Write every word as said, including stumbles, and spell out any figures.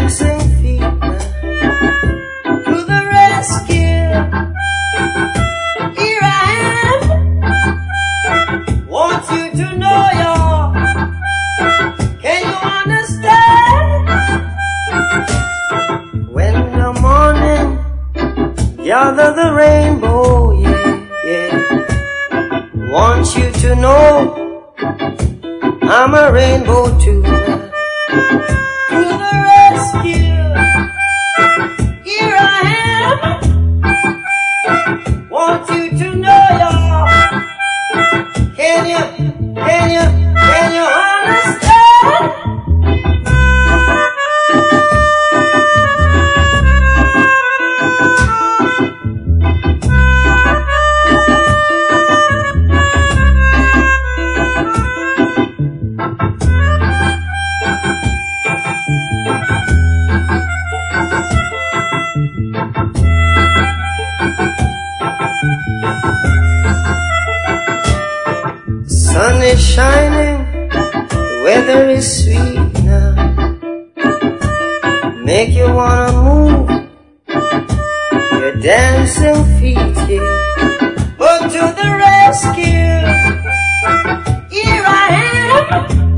dancing feet now. To the rescue, here I am. Want you to know, y'all. Can you understand? When the morning gather the rainbow, yeah, yeah. Want you to know I'm a rainbow too. To the rescue, here I am. Want you to know, y'all. Can you, can you, can you understand? Sun is shining, the weather is sweet now. Make you wanna move your dancing feet, yeah. But to the rescue, here I am.